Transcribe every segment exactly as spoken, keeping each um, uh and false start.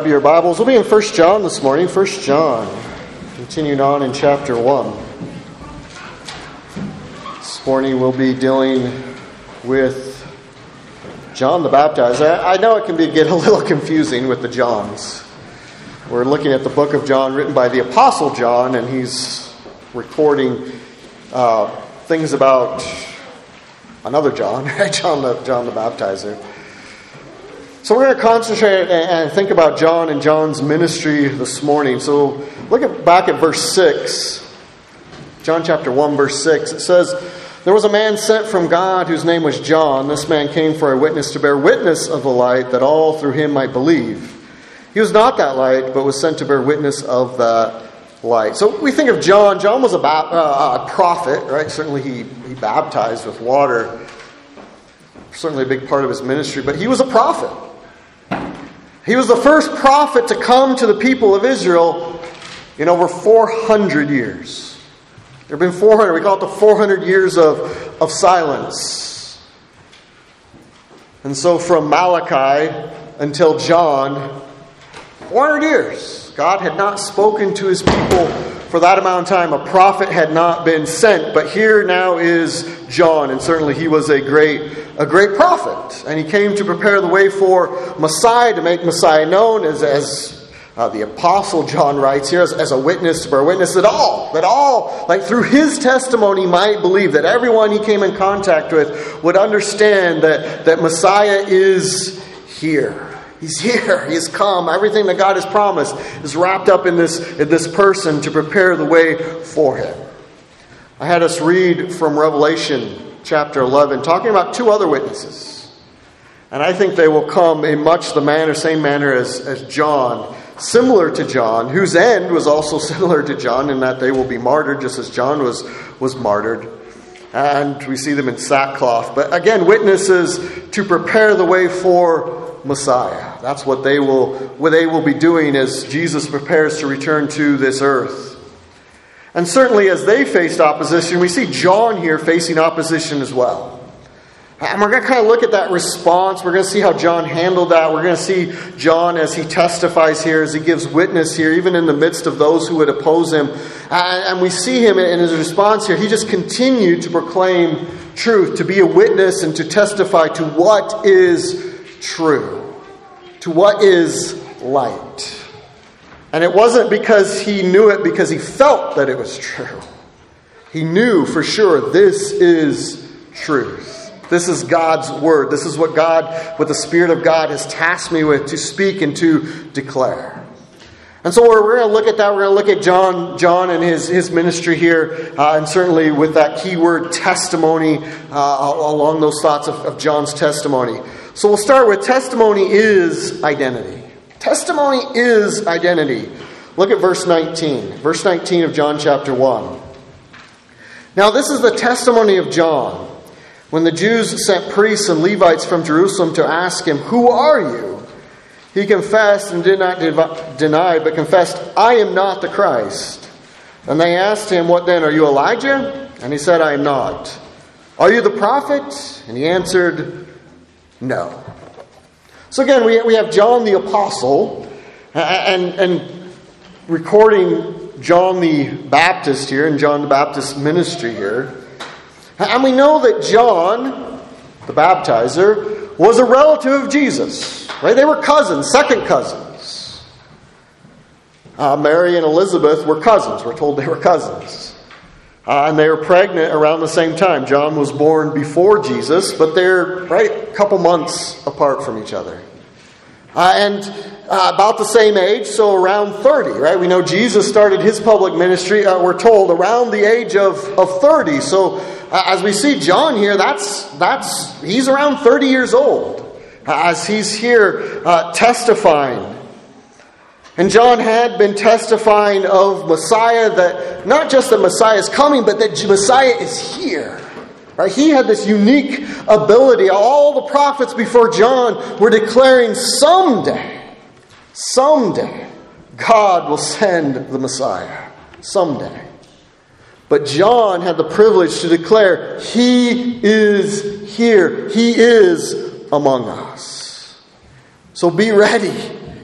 grab your Bibles. We'll be in First John this morning. First John. Continuing on in chapter one. This morning we'll be dealing with John the Baptizer. I know it can be, get a little confusing with the Johns. We're looking at the book of John written by the Apostle John, and he's recording uh, things about another John, John the, John the Baptizer. So we're going to concentrate and think about John and John's ministry this morning. So look at, back at verse six. John chapter one, verse six. It says, "There was a man sent from God whose name was John. This man came for a witness to bear witness of the light, that all through him might believe. He was not that light, but was sent to bear witness of that light." So we think of John. John was a, ba- uh, a prophet, right? Certainly he, he baptized with water. Certainly a big part of his ministry. But he was a prophet. He was the first prophet to come to the people of Israel in over four hundred years. There have been four hundred, we call it the four hundred years of, of silence. And so from Malachi until John, four hundred years, God had not spoken to his people for that amount of time. A prophet had not been sent. But here now is John, and certainly he was a great a great prophet. And he came to prepare the way for Messiah, to make Messiah known, as, as uh, the Apostle John writes here, as, as a witness, to bear witness that all, that all, like through his testimony might believe, that everyone he came in contact with would understand that, that Messiah is here. He's here. He has come. Everything that God has promised is wrapped up in this, in this person to prepare the way for him. I had us read from Revelation chapter eleven, talking about two other witnesses. And I think they will come in much the manner, same manner as, as John, similar to John, whose end was also similar to John in that they will be martyred just as John was, was martyred. And we see them in sackcloth. But again, witnesses to prepare the way for Messiah. That's what they will, what they will be doing as Jesus prepares to return to this earth. And certainly as they faced opposition, we see John here facing opposition as well. And we're going to kind of look at that response. We're going to see how John handled that. We're going to see John as he testifies here, as he gives witness here, even in the midst of those who would oppose him. And we see him in his response here. He just continued to proclaim truth, to be a witness and to testify to what is true, to what is light. And it wasn't because he knew it because he felt that it was true. He knew for sure this is truth. This is God's word. This is what God, what the Spirit of God has tasked me with to speak and to declare. And so we're, we're going to look at that. We're going to look at John, John and his, his ministry here. Uh, and certainly with that key word testimony, uh, along those thoughts of, of John's testimony. So we'll start with testimony is identity. Testimony is identity. Look at verse nineteen. Verse nineteen of John chapter one. "Now this is the testimony of John. When the Jews sent priests and Levites from Jerusalem to ask him, 'Who are you?' he confessed and did not deny, but confessed, 'I am not the Christ.' And they asked him, 'What then? Are you Elijah?' And he said, 'I am not.' 'Are you the prophet?' And he answered, 'No.'" So again, we we have John the Apostle and, and recording John the Baptist here and John the Baptist ministry here. And we know that John, the baptizer, was a relative of Jesus. Right? They were cousins, second cousins. Uh, Mary and Elizabeth were cousins. We're told they were cousins. Uh, and they were pregnant around the same time. John was born before Jesus, but they're right a couple months apart from each other. Uh, and uh, about the same age, so around thirty, right? We know Jesus started his public ministry, uh, we're told, around the age of, of thirty. So uh, as we see John here, that's that's he's around thirty years old uh, as he's here uh, testifying. And John had been testifying of Messiah, that not just that Messiah is coming, but that Messiah is here. Right? He had this unique ability. All the prophets before John were declaring someday, someday, God will send the Messiah. Someday. But John had the privilege to declare, He is here. He is among us. So be ready.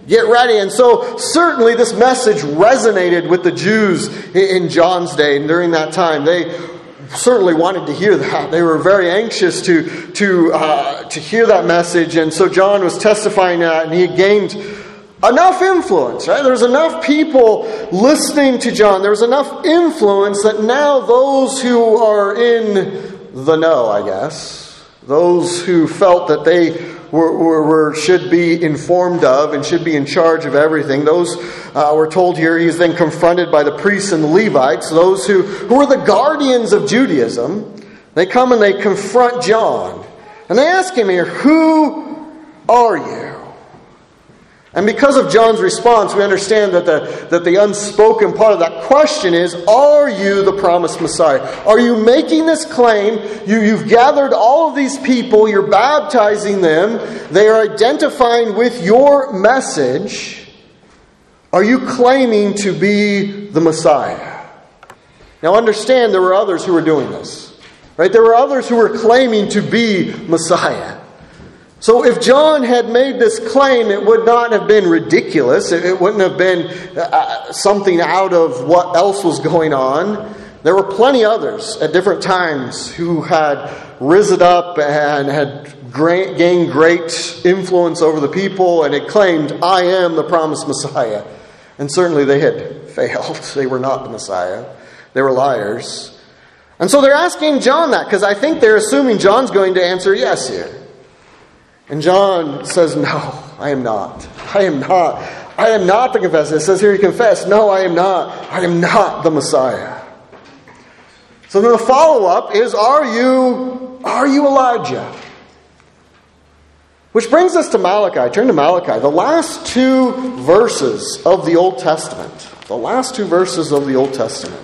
Get ready. And so certainly this message resonated with the Jews in John's day and during that time. They certainly wanted to hear that. They were very anxious to, to, uh, to hear that message. And so John was testifying that, and he had gained enough influence, right? There was enough people listening to John. There was enough influence that now those who are in the know, I guess, those who felt that they were, were, were should be informed of and should be in charge of everything, those uh, we're told here he is then confronted by the priests and the Levites, those who, who were the guardians of Judaism. They come and they confront John. And they ask him here, "Who are you?" And because of John's response, we understand that the, that the unspoken part of that question is, are you the promised Messiah? Are you making this claim? You, you've gathered all of these people, you're baptizing them, they are identifying with your message. Are you claiming to be the Messiah? Now understand, there were others who were doing this. Right? There were others who were claiming to be Messiah. So if John had made this claim, it would not have been ridiculous. It wouldn't have been uh, something out of what else was going on. There were plenty others at different times who had risen up and had great, gained great influence over the people and had claimed, "I am the promised Messiah." And certainly they had failed. They were not the Messiah. They were liars. And so they're asking John that because I think they're assuming John's going to answer yes here. And John says, "No, I am not. I am not. I am not the confessor." It says here he confessed, "No, I am not. I am not the Messiah." So then the follow-up is, are you, are you Elijah? Which brings us to Malachi. Turn to Malachi. The last two verses of the Old Testament. The last two verses of the Old Testament.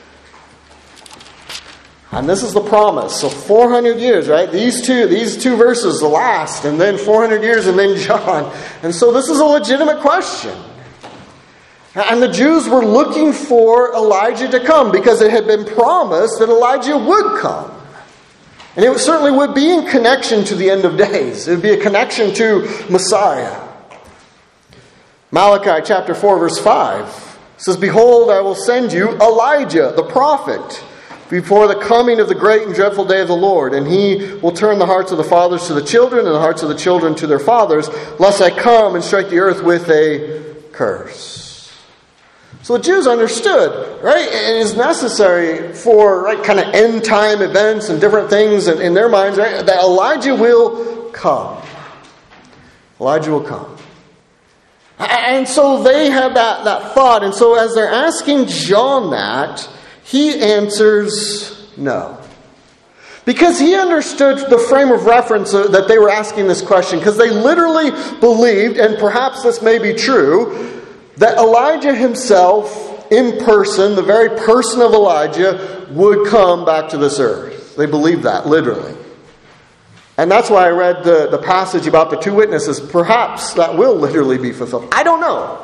And this is the promise. So four hundred years, right? These two, these two verses, the last, and then four hundred years, and then John. And so this is a legitimate question. And the Jews were looking for Elijah to come because it had been promised that Elijah would come. And it certainly would be in connection to the end of days. It would be a connection to Messiah. Malachi chapter four, verse five says, "Behold, I will send you Elijah, the prophet, before the coming of the great and dreadful day of the Lord. And he will turn the hearts of the fathers to the children, and the hearts of the children to their fathers, lest I come and strike the earth with a curse." So the Jews understood, right? It is necessary for right, kind of end time events and different things in, in their minds, right? That Elijah will come. Elijah will come. And so they had that, that thought. And so as they're asking John that, he answers no. Because he understood the frame of reference that they were asking this question. Because they literally believed, and perhaps this may be true, that Elijah himself, in person, the very person of Elijah, would come back to this earth. They believed that, literally. And that's why I read the, the passage about the two witnesses. Perhaps that will literally be fulfilled. I don't know.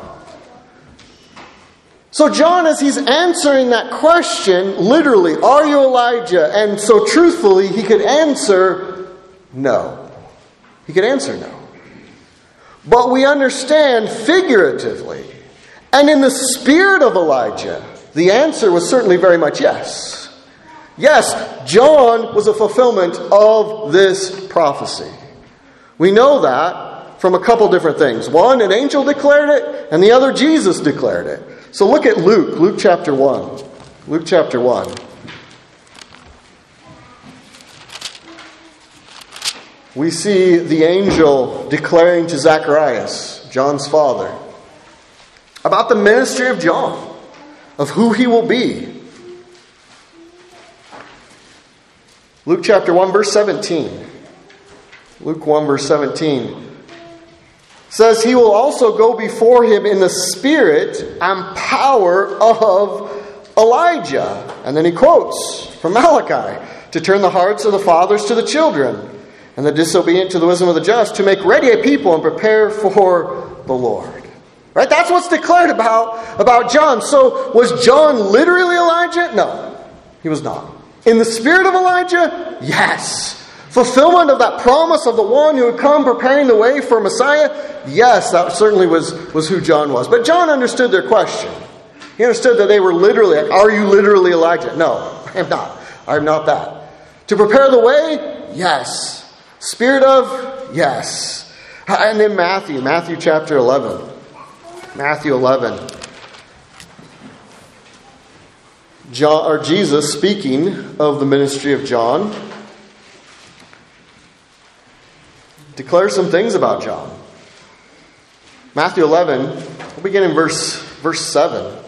So John, as he's answering that question, literally, are you Elijah? And so truthfully, he could answer no. He could answer no. But we understand figuratively, and in the spirit of Elijah, the answer was certainly very much yes. Yes, John was a fulfillment of this prophecy. We know that from a couple different things. One, an angel declared it, and the other, Jesus declared it. So look at Luke, Luke chapter one. Luke chapter one. We see the angel declaring to Zacharias, John's father, about the ministry of John, of who he will be. Luke chapter one, verse seventeen. Luke one, verse seventeen. Says he will also go before him in the spirit and power of Elijah. And then he quotes from Malachi, to turn the hearts of the fathers to the children, and the disobedient to the wisdom of the just, to make ready a people and prepare for the Lord. Right? That's what's declared about, about John. So was John literally Elijah? No, he was not. In the spirit of Elijah? Yes. Fulfillment of that promise of the one who would come preparing the way for Messiah? Yes, that certainly was, was who John was. But John understood their question. He understood that they were literally, are you literally Elijah? No, I am not. I am not that. To prepare the way? Yes. Spirit of? Yes. And then Matthew, Matthew chapter eleven. Matthew eleven. John, or Jesus speaking of the ministry of John, declares some things about John. Matthew eleven, we'll begin in verse, verse seven.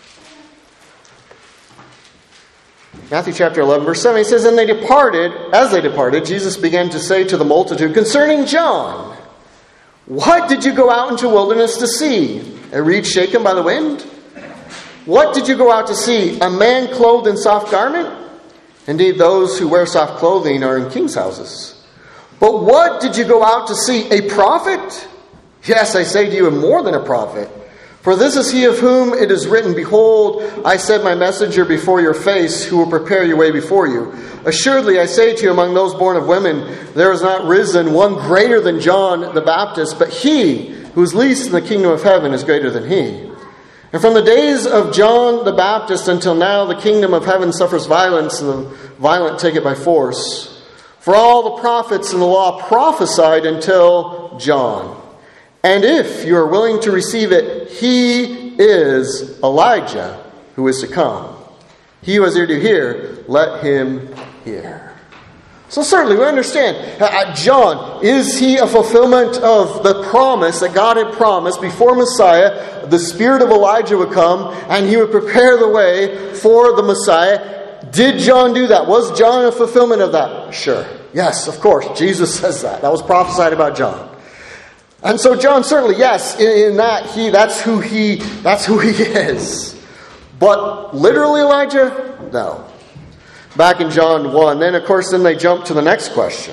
Matthew chapter eleven, verse seven, he says, And they departed, as they departed, Jesus began to say to the multitude concerning John, What did you go out into the wilderness to see? A reed shaken by the wind? What did you go out to see? A man clothed in soft garment? Indeed, those who wear soft clothing are in king's houses. But what did you go out to see? A prophet? Yes, I say to you, more than a prophet. For this is he of whom it is written, Behold, I send my messenger before your face, who will prepare your way before you. Assuredly, I say to you, among those born of women, there is not risen one greater than John the Baptist, but he who is least in the kingdom of heaven is greater than he. And from the days of John the Baptist until now, the kingdom of heaven suffers violence, and the violent take it by force. For all the prophets in the law prophesied until John. And if you are willing to receive it, he is Elijah who is to come. He who has ear to hear, let him hear. So certainly we understand, uh, John, is he a fulfillment of the promise that God had promised before Messiah? The spirit of Elijah would come and he would prepare the way for the Messiah. Did John do that? Was John a fulfillment of that? Sure. Yes, of course. Jesus says that. That was prophesied about John. And so John certainly, yes, in, in that he that's who he that's who he is. But literally Elijah? No. Back in John one, then of course then they jump to the next question.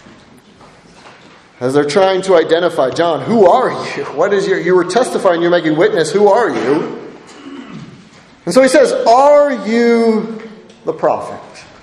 As they're trying to identify John, who are you? What is your you were testifying, you're making witness, who are you? And so he says, Are you the prophet?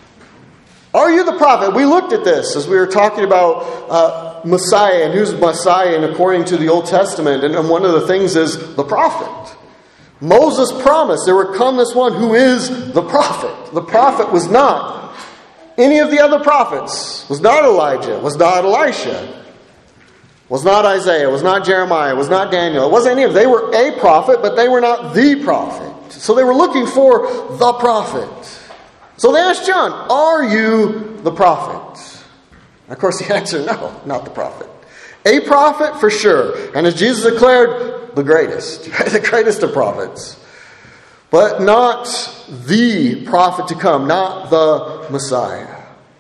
Are you the prophet? We looked at this as we were talking about uh, Messiah and who's Messiah and according to the Old Testament. And, and one of the things is the prophet. Moses promised there would come this one who is the prophet. The prophet was not any of the other prophets. Was not Elijah. Was not Elisha. Was not Isaiah. Was not Jeremiah. Was not Daniel. It wasn't any of them. They were a prophet, but they were not the prophet. So they were looking for the prophet. So they asked John, are you the prophet? And of course the answer, no, not the prophet. A prophet for sure. And as Jesus declared, the greatest. The greatest of prophets. But not the prophet to come. Not the Messiah.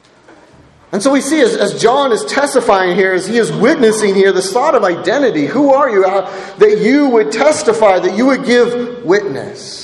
And so we see as, as John is testifying here, as he is witnessing here, this thought of identity. Who are you? Uh, that you would testify, that you would give witness.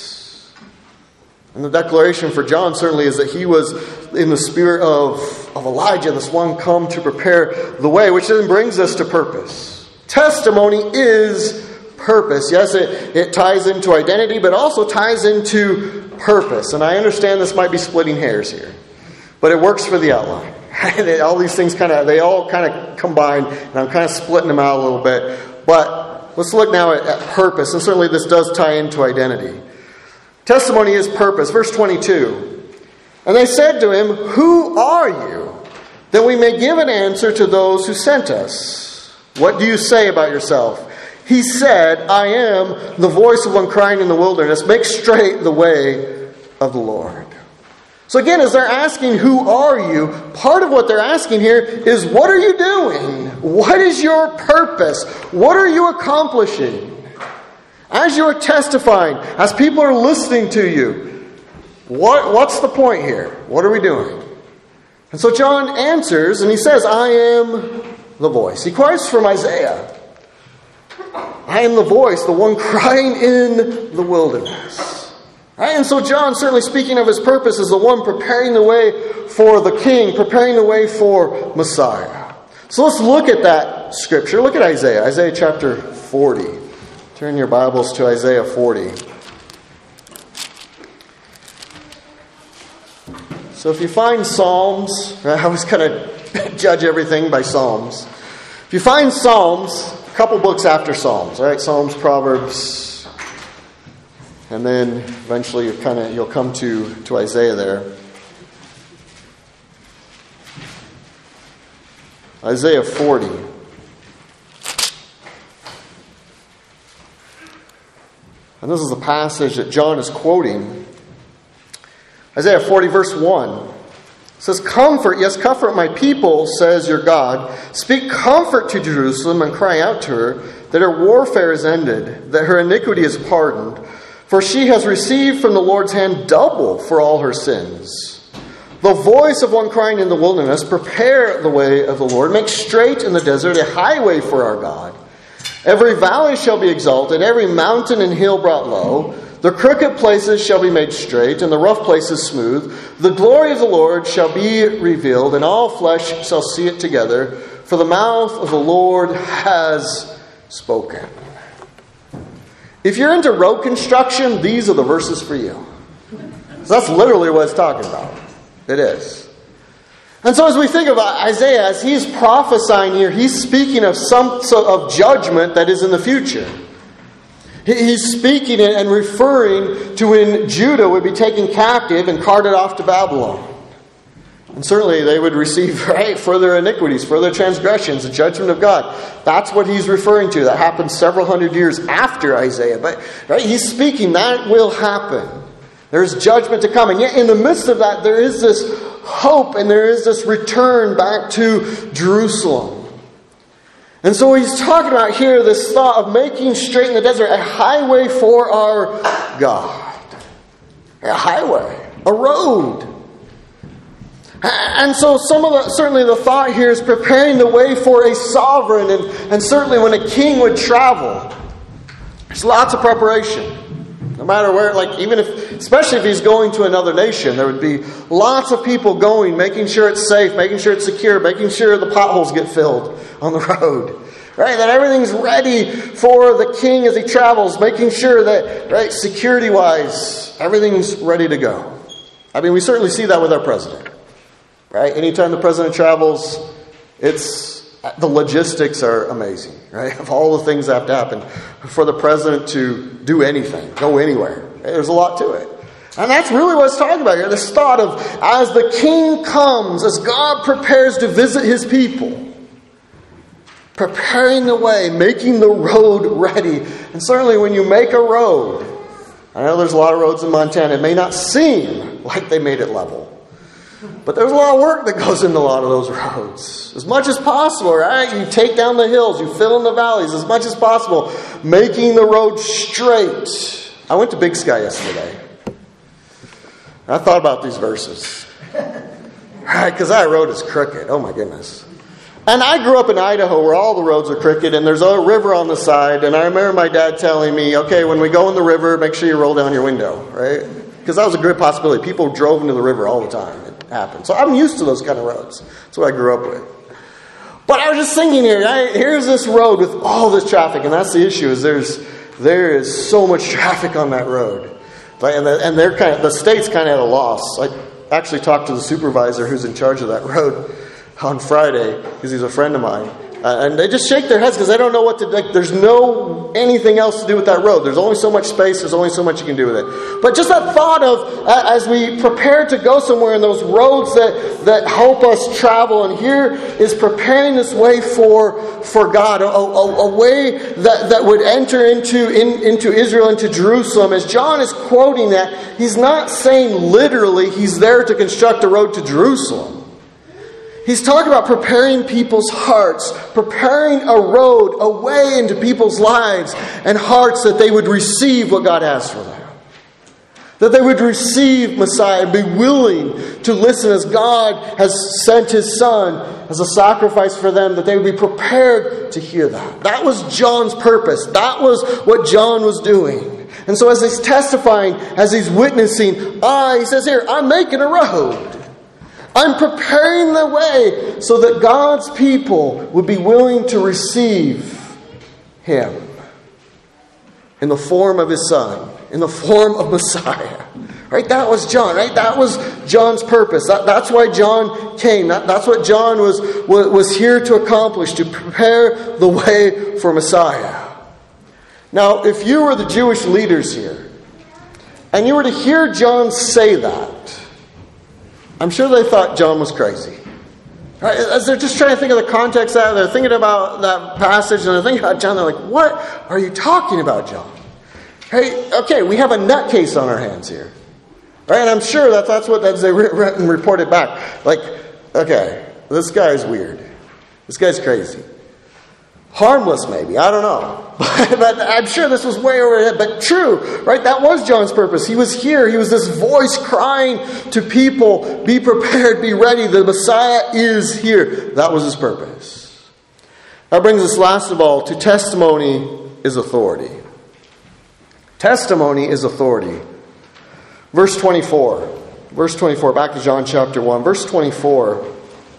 And the declaration for John certainly is that he was in the spirit of, of Elijah, this one come to prepare the way, which then brings us to purpose. Testimony is purpose. Yes, it, it ties into identity, but also ties into purpose. And I understand this might be splitting hairs here, but it works for the outline. All these things kind of, they all kind of combine, and I'm kind of splitting them out a little bit. But let's look now at, at purpose, and certainly this does tie into identity. Testimony is purpose. Verse twenty-two. And they said to him, who are you? That we may give an answer to those who sent us. What do you say about yourself? He said, I am the voice of one crying in the wilderness, make straight the way of the Lord. So again, as they're asking, who are you? Part of what they're asking here is, what are you doing? What is your purpose? What are you accomplishing? As you are testifying, as people are listening to you, what, what's the point here? What are we doing? And so John answers, and he says, I am the voice. He quotes from Isaiah. I am the voice, the one crying in the wilderness. Right? And so John, certainly speaking of his purpose, is the one preparing the way for the king, preparing the way for Messiah. So let's look at that scripture. Look at Isaiah, Isaiah chapter forty. Turn your Bibles to Isaiah forty. So if you find Psalms, I was kind of judge everything by Psalms. If you find Psalms, a couple books after Psalms, all right? Psalms, Proverbs, and then eventually you kind of you'll come to, to Isaiah there. Isaiah forty. And this is the passage that John is quoting. Isaiah forty, verse one. It says, "Comfort, yes, comfort my people, says your God. Speak comfort to Jerusalem and cry out to her that her warfare is ended, that her iniquity is pardoned. For she has received from the Lord's hand double for all her sins. The voice of one crying in the wilderness, prepare the way of the Lord, make straight in the desert a highway for our God. Every valley shall be exalted, every mountain and hill brought low. The crooked places shall be made straight, and the rough places smooth. The glory of the Lord shall be revealed, and all flesh shall see it together. For the mouth of the Lord has spoken." If you're into road construction, these are the verses for you. So that's literally what it's talking about. It is. And so as we think about Isaiah, as he's prophesying here, he's speaking of some sort of judgment that is in the future. He's speaking and referring to when Judah would be taken captive and carted off to Babylon. And certainly they would receive, right, further iniquities, further transgressions, the judgment of God. That's what he's referring to. That happened several hundred years after Isaiah. But right, he's speaking, that will happen. There's judgment to come. And yet in the midst of that, there is this hope and there is this return back to Jerusalem. And so he's talking about here this thought of making straight in the desert a highway for our God. A highway. A road. And so some of the, certainly the thought here is preparing the way for a sovereign. And, and certainly when a king would travel, there's lots of preparation. No matter where, like even if, especially if he's going to another nation, there would be lots of people going, making sure it's safe, making sure it's secure, making sure the potholes get filled on the road. Right? That everything's ready for the king as he travels, making sure that, right, security-wise, everything's ready to go. I mean, we certainly see that with our president. Right? Anytime the president travels, it's the logistics are amazing, right? Of all the things that have to happen for the president to do anything, go anywhere. Right? There's a lot to it. And that's really what it's talking about here. This thought of as the king comes, as God prepares to visit his people, preparing the way, making the road ready. And certainly when you make a road, I know there's a lot of roads in Montana, it may not seem like they made it level. But there's a lot of work that goes into a lot of those roads. As much as possible, right? You take down the hills, you fill in the valleys as much as possible, making the road straight. I went to Big Sky yesterday. I thought about these verses. Right? Because that road is crooked. Oh my goodness. And I grew up in Idaho where all the roads are crooked and there's a river on the side. And I remember my dad telling me, okay, when we go in the river, make sure you roll down your window, right? Because that was a great possibility. People drove into the river all the time. It happened. So I'm used to those kind of roads. That's what I grew up with. But I was just thinking here, right? Here's this road with all this traffic. And that's the issue, is there's there is so much traffic on that road. Right? And, the, and they're kind of, the state's kind of at a loss. I actually talked to the supervisor who's in charge of that road on Friday, because he's a friend of mine. Uh, and they just shake their heads because they don't know what to do. Like, there's no anything else to do with that road. There's only so much space. There's only so much you can do with it. But just that thought of, uh, as we prepare to go somewhere, in those roads that, that help us travel. And here is preparing this way for, for God. A, a, a way that, that would enter into, in, into Israel, into Jerusalem. As John is quoting that, he's not saying literally he's there to construct a road to Jerusalem. He's talking about preparing people's hearts, preparing a road, a way into people's lives and hearts that they would receive what God has for them. That they would receive Messiah and be willing to listen as God has sent His Son as a sacrifice for them, that they would be prepared to hear that. That was John's purpose. That was what John was doing. And so as he's testifying, as he's witnessing, I, he says here, I'm making a road. I'm preparing the way so that God's people would be willing to receive Him in the form of His Son, in the form of Messiah. Right? That was John, right? That was John's purpose. That, that's why John came. That, that's what John was, was, was here to accomplish, to prepare the way for Messiah. Now, if you were the Jewish leaders here, and you were to hear John say that, I'm sure they thought John was crazy. Right? As they're just trying to think of the context of that, they're thinking about that passage, and they're thinking about John, they're like, what are you talking about, John? Hey, okay, we have a nutcase on our hands here. Right? And I'm sure that that's what as they re- and reported back. Like, okay, this guy's weird. This guy's crazy. Harmless, maybe. I don't know. But I'm sure this was way overhead. But true, right? That was John's purpose. He was here. He was this voice crying to people, be prepared, be ready. The Messiah is here. That was his purpose. That brings us last of all to testimony is authority. Testimony is authority. Verse twenty-four. Verse twenty-four. Back to John chapter one. Verse twenty-four.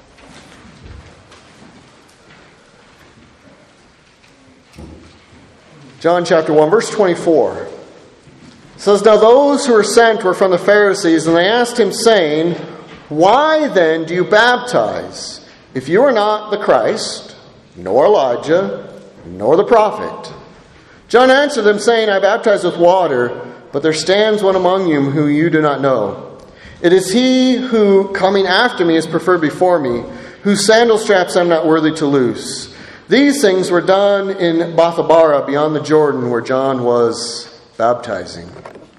John chapter one, verse twenty-four. It says, now those who were sent were from the Pharisees, and they asked him, saying, why then do you baptize, if you are not the Christ, nor Elijah, nor the prophet? John answered them, saying, I baptize with water, but there stands one among you whom you do not know. It is he who, coming after me, is preferred before me, whose sandal straps I am not worthy to loose. These things were done in Bethabara, beyond the Jordan, where John was baptizing.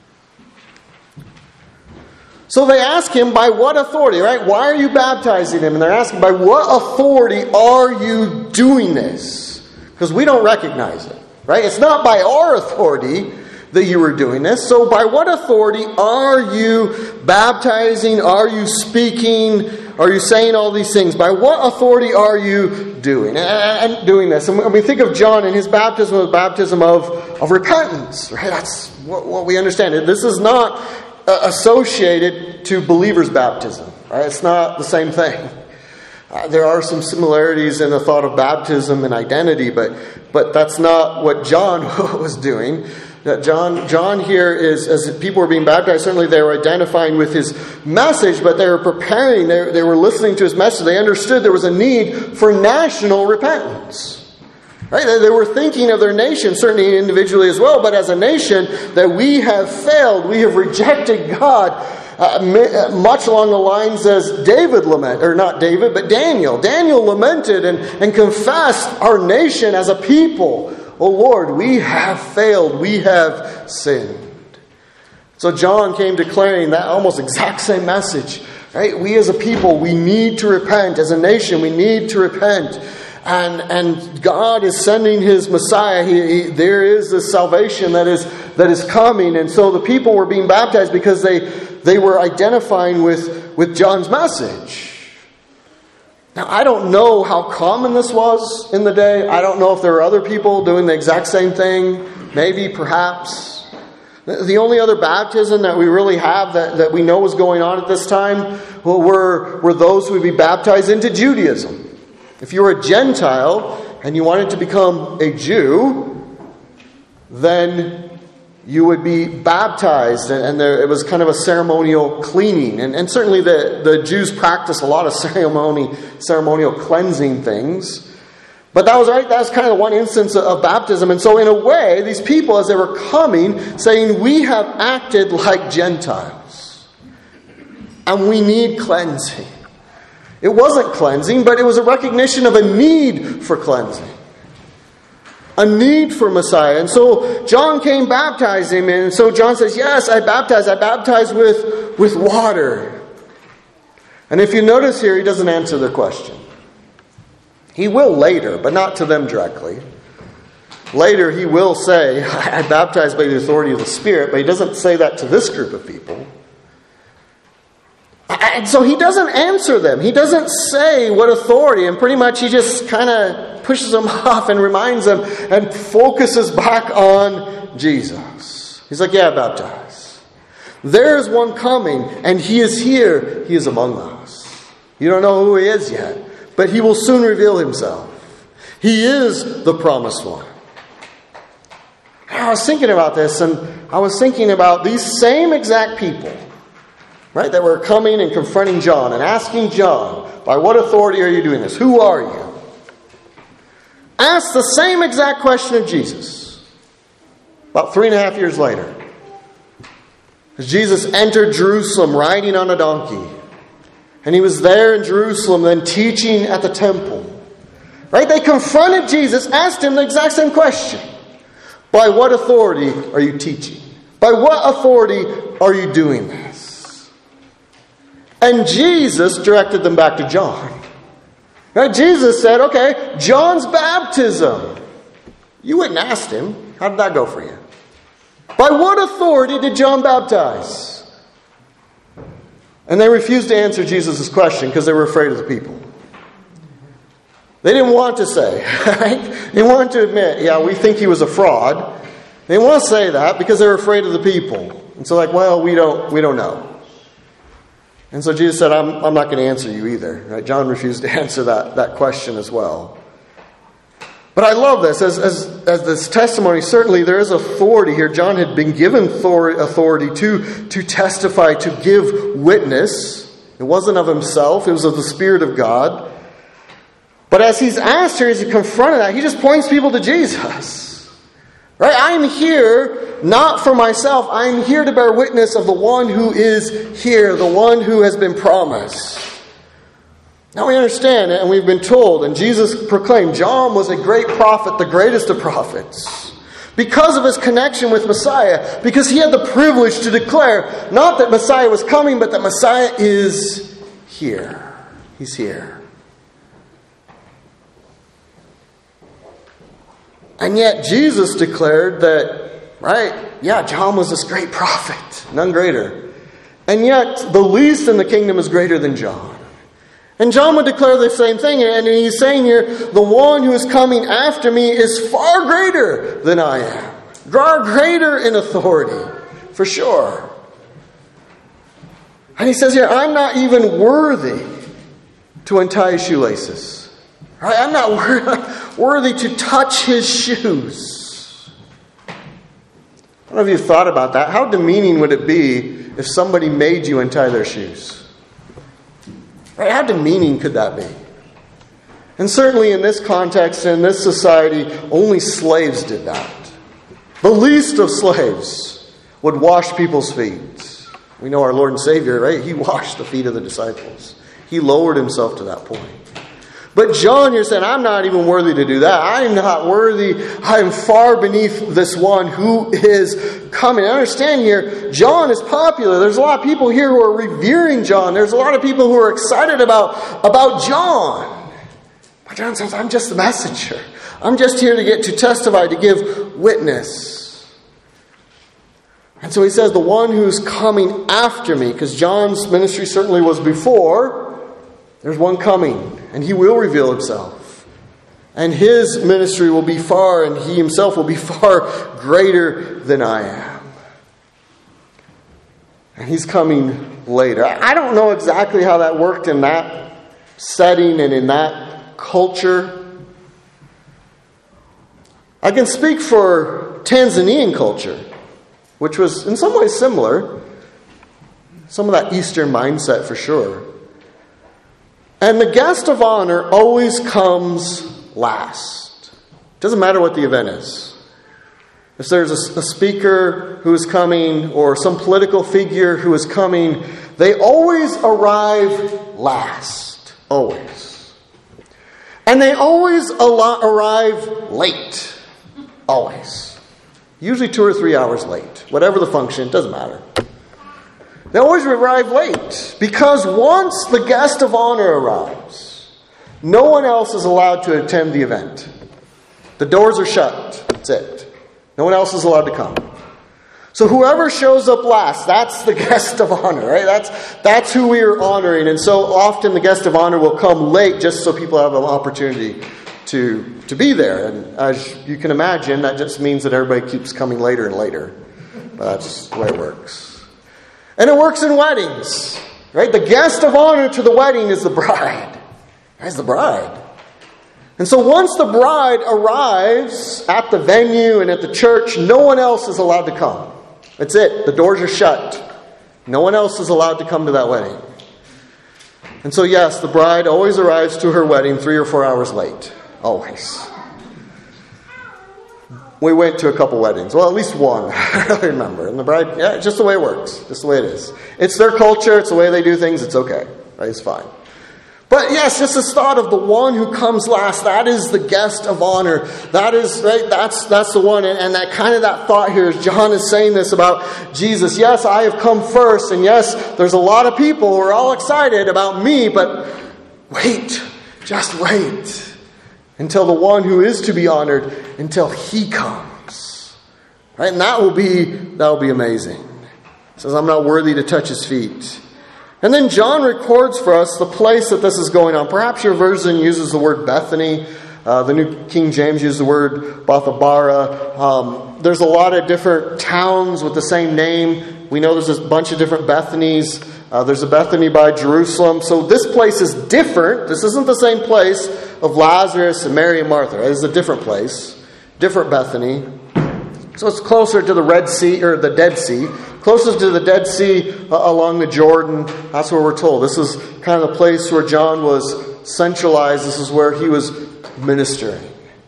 So they ask him, by what authority, right? Why are you baptizing him? And they're asking, by what authority are you doing this? Because we don't recognize it, right? It's not by our authority that you were doing this. So by what authority are you baptizing? Are you speaking? Are you saying all these things? By what authority are you doing and doing this? And we think of John and his baptism was baptism of, of repentance. Right? That's what, what we understand. This is not associated to believers' baptism. Right? It's not the same thing. Uh, there are some similarities in the thought of baptism and identity, but but that's not what John was doing. That John, John here is, as people were being baptized, certainly they were identifying with his message, but they were preparing, they, they were listening to his message. They understood there was a need for national repentance. Right? They, they were thinking of their nation, certainly individually as well, but as a nation, that we have failed, we have rejected God, uh, much along the lines as David lamented, or not David, but Daniel. Daniel lamented and, and confessed our nation as a people. Oh Lord, we have failed. We have sinned. So John came declaring that almost exact same message. Right? We as a people, we need to repent. As a nation, we need to repent. And and God is sending His Messiah. He, he, there is this salvation that is that is coming. And so the people were being baptized because they, they were identifying with, with John's message. Now, I don't know how common this was in the day. I don't know if there were other people doing the exact same thing. Maybe, perhaps. The only other baptism that we really have that, that we know was going on at this time were, were those who would be baptized into Judaism. If you were a Gentile and you wanted to become a Jew, then you would be baptized, and, and there, it was kind of a ceremonial cleaning. And, and certainly the, the Jews practiced a lot of ceremony, ceremonial cleansing things. But that was right, that was kind of one instance of baptism. And so in a way, these people, as they were coming, saying, we have acted like Gentiles. And we need cleansing. It wasn't cleansing, but it was a recognition of a need for cleansing. A need for Messiah. And so John came baptizing him. And so John says, yes, I baptize. I baptize with, with water. And if you notice here, he doesn't answer their question. He will later, but not to them directly. Later he will say, I baptize by the authority of the Spirit. But he doesn't say that to this group of people. And so he doesn't answer them. He doesn't say what authority. And pretty much he just kind of pushes them off and reminds them and focuses back on Jesus. He's like, yeah, baptize. There's one coming and he is here. He is among us. You don't know who he is yet, but he will soon reveal himself. He is the promised one. I was thinking about this, and I was thinking about these same exact people, right, that were coming and confronting John and asking John, by what authority are you doing this? Who are you? Asked the same exact question of Jesus about three and a half years later. As Jesus entered Jerusalem riding on a donkey, and he was there in Jerusalem then teaching at the temple. Right? They confronted Jesus, asked him the exact same question. By what authority are you teaching? By what authority are you doing this? And Jesus directed them back to John. Right? Jesus said, okay, John's baptism. You wouldn't ask him. How did that go for you? By what authority did John baptize? And they refused to answer Jesus' question because they were afraid of the people. They didn't want to say, right? They wanted to admit, yeah, we think he was a fraud. They didn't want to say that because they were afraid of the people. And so like, well, we don't we don't know. And so Jesus said, I'm, I'm not going to answer you either. Right? John refused to answer that, that question as well. But I love this. As, as, as this testimony, certainly there is authority here. John had been given authority to, to testify, to give witness. It wasn't of himself. It was of the Spirit of God. But as he's asked here, as he confronted that, he just points people to Jesus. Right? I'm here not for myself. I'm here to bear witness of the one who is here, the one who has been promised. Now we understand, and we've been told, and Jesus proclaimed, John was a great prophet, the greatest of prophets. Because of his connection with Messiah, because he had the privilege to declare, not that Messiah was coming, but that Messiah is here. He's here. And yet Jesus declared that, right, yeah, John was this great prophet, none greater. And yet the least in the kingdom is greater than John. And John would declare the same thing, and he's saying here, the one who is coming after me is far greater than I am. Far greater in authority, for sure. And he says here, I'm not even worthy to untie his shoelaces. Right? I'm not worthy to touch his shoes. I don't know if you've thought about that. How demeaning would it be if somebody made you untie their shoes? Right? How demeaning could that be? And certainly in this context, in this society, only slaves did that. The least of slaves would wash people's feet. We know our Lord and Savior, right? He washed the feet of the disciples. He lowered himself to that point. But John, you're saying, I'm not even worthy to do that. I'm not worthy. I'm far beneath this one who is coming. Understand here, John is popular. There's a lot of people here who are revering John. There's a lot of people who are excited about, about John. But John says, I'm just the messenger. I'm just here to get to testify, to give witness. And so he says, the one who's coming after me, because John's ministry certainly was before, there's one coming, and he will reveal himself. And his ministry will be far, and he himself will be far greater than I am. And he's coming later. I don't know exactly how that worked in that setting and in that culture. I can speak for Tanzanian culture, which was in some ways similar. Some of that Eastern mindset for sure. And the guest of honor always comes last. Doesn't matter what the event is. If there's a, a speaker who is coming or some political figure who is coming, they always arrive last. Always. And they always al- arrive late. Always. Usually two or three hours late. Whatever the function, doesn't matter. They always arrive late because once the guest of honor arrives, no one else is allowed to attend the event. The doors are shut. That's it. No one else is allowed to come. So whoever shows up last, that's the guest of honor, right? That's, that's who we are honoring. And so often the guest of honor will come late just so people have an opportunity to, to be there. And as you can imagine, that just means that everybody keeps coming later and later. But that's the way it works. And it works in weddings, right? The guest of honor to the wedding is the bride. That's the bride. And so once the bride arrives at the venue and at the church, no one else is allowed to come. That's it. The doors are shut. No one else is allowed to come to that wedding. And so yes, the bride always arrives to her wedding three or four hours late. Always. We went to a couple weddings. Well, at least one. I don't remember. And the bride, yeah, just the way it works. Just the way it is. It's their culture. It's the way they do things. It's okay. Right? It's fine. But yes, just this thought of the one who comes last, that is the guest of honor. That is, right, that's that's the one. And, and that kind of that thought here is John is saying this about Jesus. Yes, I have come first. And yes, there's a lot of people who are all excited about me. But wait, just wait. Until the one who is to be honored, until he comes. Right? And that will be, that will be amazing. He says, I'm not worthy to touch his feet. And then John records for us the place that this is going on. Perhaps your version uses the word Bethany. Uh, the New King James uses the word Bethabara. Um, there's a lot of different towns with the same name. We know there's a bunch of different Bethanies. Uh, there's a Bethany by Jerusalem. So this place is different. This isn't the same place of Lazarus and Mary and Martha. Right? It's a different place. Different Bethany. So it's closer to the Red Sea, or the Dead Sea. Closest to the Dead Sea uh, along the Jordan. That's where we're told. This is kind of the place where John was centralized. This is where he was ministering.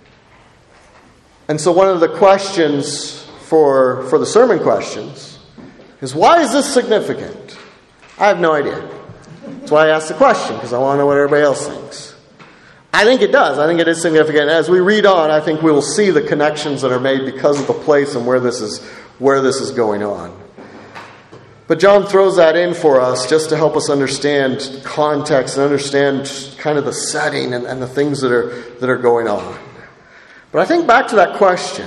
And so one of the questions for, for the sermon questions is, why is this significant? I have no idea. That's why I asked the question, because I want to know what everybody else thinks. I think it does. I think it is significant. As we read on, I think we will see the connections that are made because of the place and where this is where this is going on. But John throws that in for us just to help us understand context and understand kind of the setting and, and the things that are that are going on. But I think back to that question,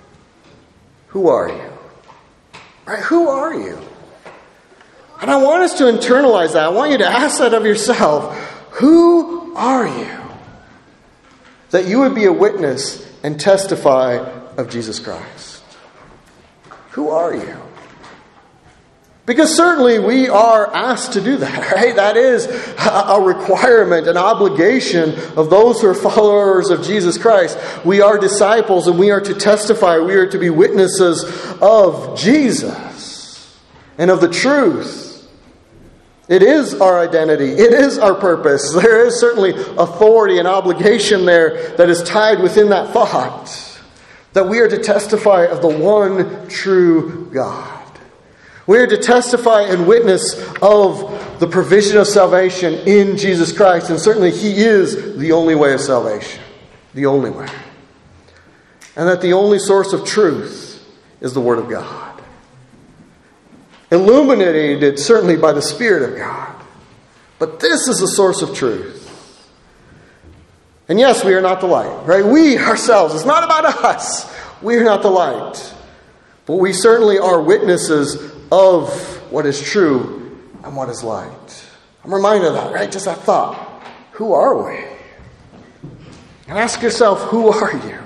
who are you? Right? Who are you? And I want us to internalize that. I want you to ask that of yourself. Who are you? That you would be a witness and testify of Jesus Christ. Who are you? Because certainly we are asked to do that, right? That is a requirement, an obligation of those who are followers of Jesus Christ. We are disciples and we are to testify. We are to be witnesses of Jesus and of the truth. It is our identity. It is our purpose. There is certainly authority and obligation there that is tied within that thought. That we are to testify of the one true God. We are to testify and witness of the provision of salvation in Jesus Christ. And certainly He is the only way of salvation. The only way. And that the only source of truth is the Word of God. Illuminated certainly by the Spirit of God. But this is the source of truth. And yes, we are not the light, right? We ourselves, it's not about us. We are not the light. But we certainly are witnesses of what is true and what is light. I'm reminded of that, right? Just that thought. Who are we? And ask yourself, who are you?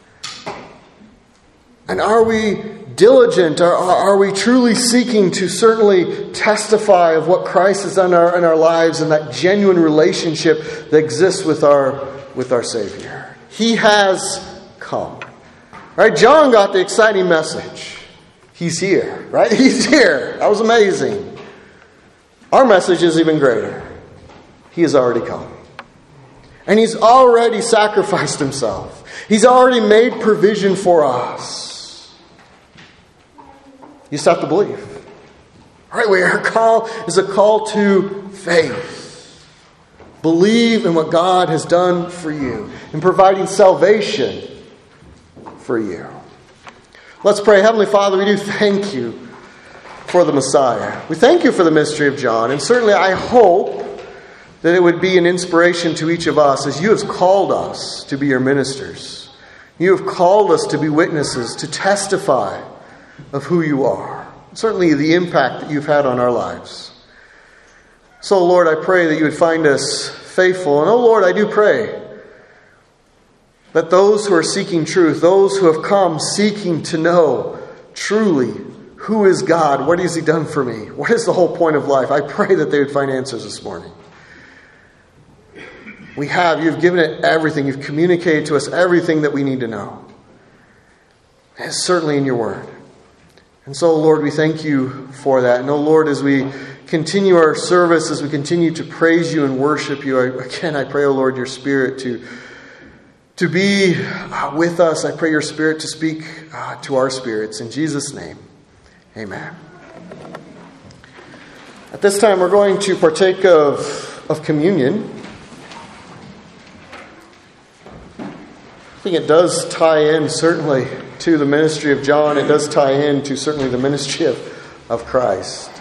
And are we diligent? Are, are we truly seeking to certainly testify of what Christ has done in our, in our lives and that genuine relationship that exists with our, with our Savior? He has come. Right? John got the exciting message. He's here, right? He's here. That was amazing. Our message is even greater. He has already come. And He's already sacrificed Himself. He's already made provision for us. You just have to believe. All right, our call is a call to faith. Believe in what God has done for you in providing salvation for you. Let's pray. Heavenly Father, we do thank You for the Messiah. We thank You for the mystery of John. And certainly I hope that it would be an inspiration to each of us as You have called us to be Your ministers. You have called us to be witnesses, to testify of who You are. Certainly the impact that You've had on our lives. So Lord, I pray that You would find us faithful. And oh Lord, I do pray that those who are seeking truth, those who have come seeking to know truly who is God, what has He done for me, what is the whole point of life, I pray that they would find answers this morning. We have. You've given it everything. You've communicated to us everything that we need to know. And it's certainly in your word. And so, Lord, we thank you for that. And, oh, Lord, as we continue our service, as we continue to praise you and worship you, I, again, I pray, oh, Lord, your Spirit to, to be uh, with us. I pray your Spirit to speak uh, to our spirits. In Jesus' name, amen. At this time, we're going to partake of, of communion. I think it does tie in, certainly, to the ministry of John. It does tie in to certainly the ministry of, of Christ.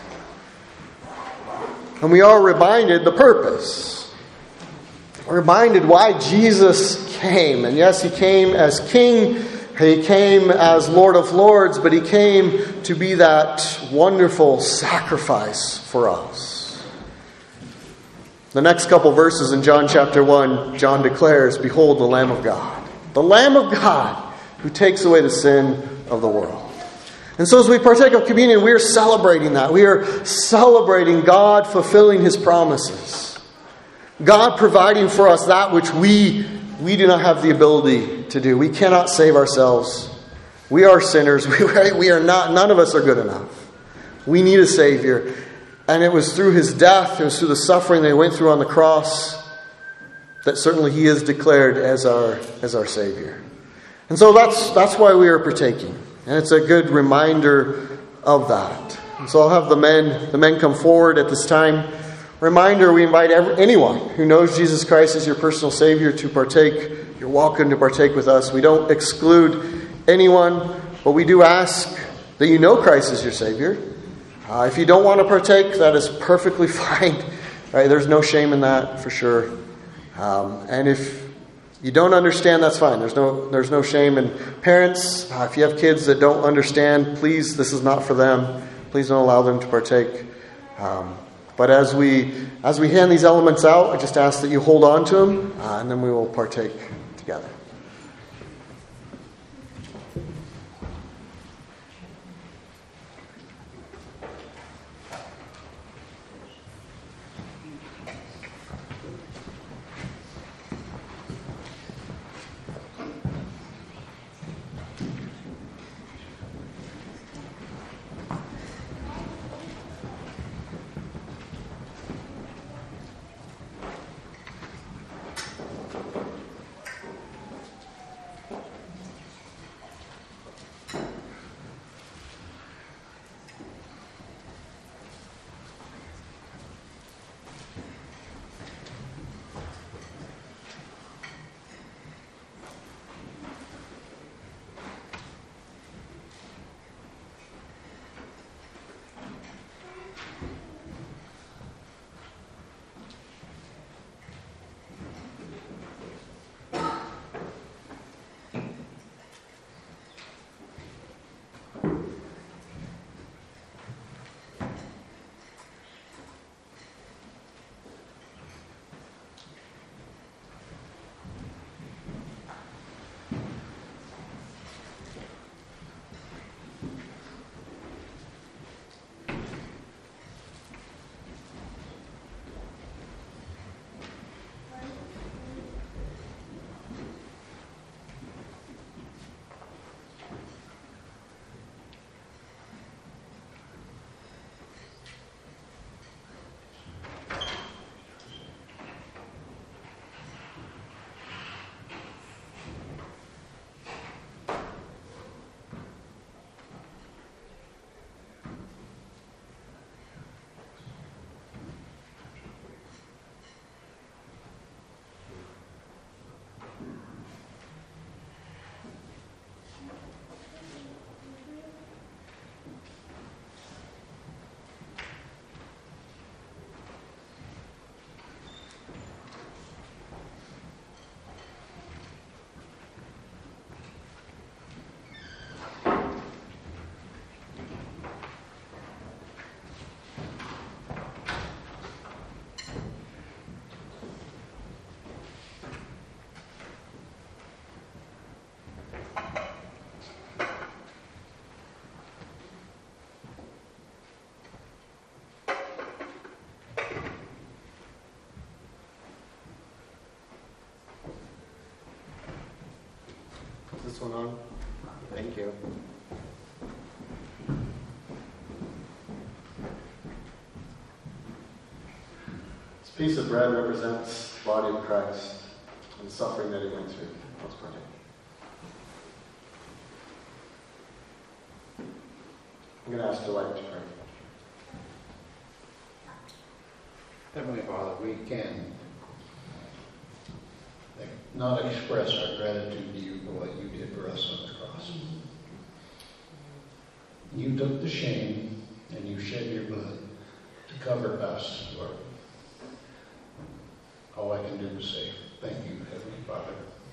And we are reminded the purpose. We're reminded why Jesus came. And yes, he came as King. He came as Lord of Lords. But he came to be that wonderful sacrifice for us. The next couple verses in John chapter one, John declares, "Behold the Lamb of God. The Lamb of God who takes away the sin of the world." And so as we partake of communion, we are celebrating that. We are celebrating God fulfilling his promises. God providing for us that which we, we do not have the ability to do. We cannot save ourselves. We are sinners. We, we are not, none of us are good enough. We need a Savior. And it was through his death, it was through the suffering that he went through on the cross, that certainly he is declared as our, as our Savior. And so that's that's why we are partaking. And it's a good reminder of that. And so I'll have the men the men come forward at this time. Reminder, we invite every, anyone who knows Jesus Christ as your personal Savior to partake. You're welcome to partake with us. We don't exclude anyone, but we do ask that you know Christ as your Savior. Uh, if you don't want to partake, that is perfectly fine. Right? There's no shame in that, for sure. Um, and if you don't understand, that's fine. There's no there's no shame. And parents, uh, if you have kids that don't understand, please, this is not for them. Please don't allow them to partake. Um, but as we as we hand these elements out, I just ask that you hold on to them, uh, and then we will partake together. this one on? Thank you. This piece of bread represents the body of Christ and the suffering that he went through. Let's pray. I'm going to ask Delight to pray. Heavenly Father, we can not express our gratitude to you for what you did for us on the cross. You took the shame and you shed your blood to cover us, Lord. All I can do is say thank you, Heavenly Father.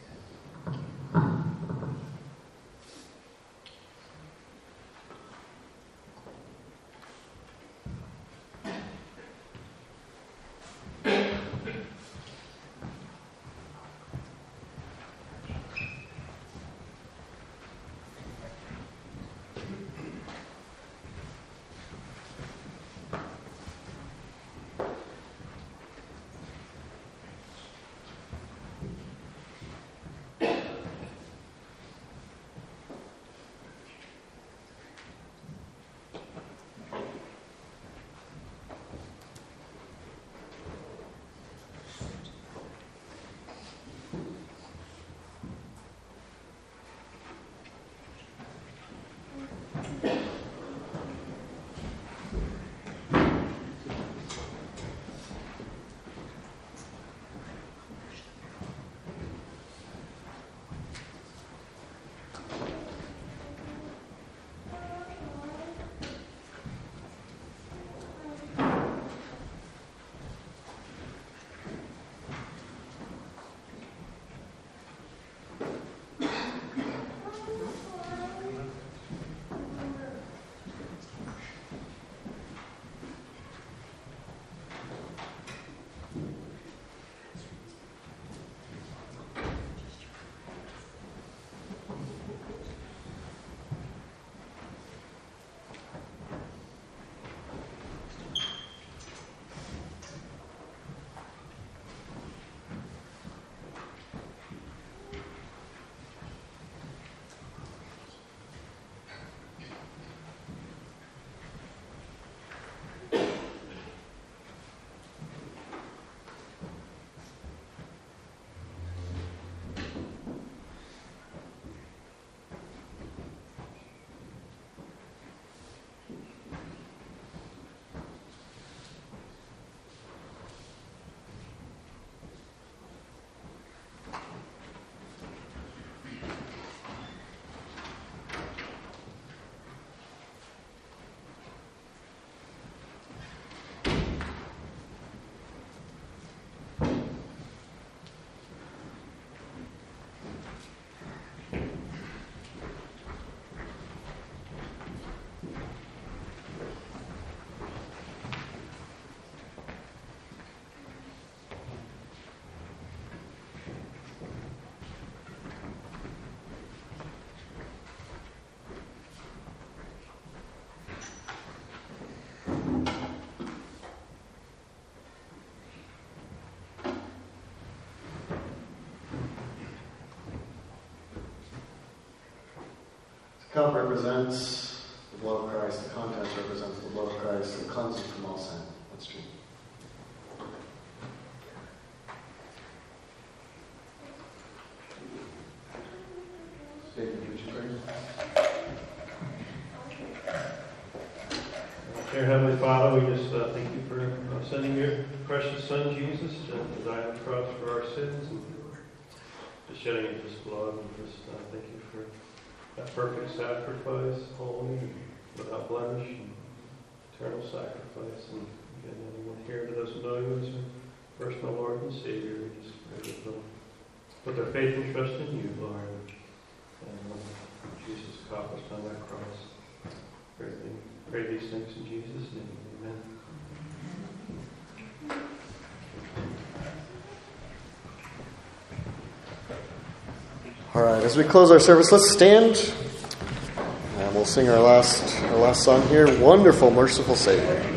The cup represents the blood of Christ. The contents represents the blood of Christ and cleanses from all sin. That's true. David, would you pray? Dear Heavenly Father, we just uh, thank you for uh, sending your precious Son, Jesus, to die on the cross for our sins and for shedding of his blood. And just uh, thank you for that perfect sacrifice, holy, and without blemish, and eternal sacrifice. And again, anyone here that doesn't know you as your personal Lord and Savior, we just pray that they'll put their faith and trust in you, Lord. And um, Jesus accomplished on that cross. Pray, pray these things in Jesus' name. Amen. All right, as we close our service, let's stand and we'll sing our last our last song here. Wonderful, merciful Savior.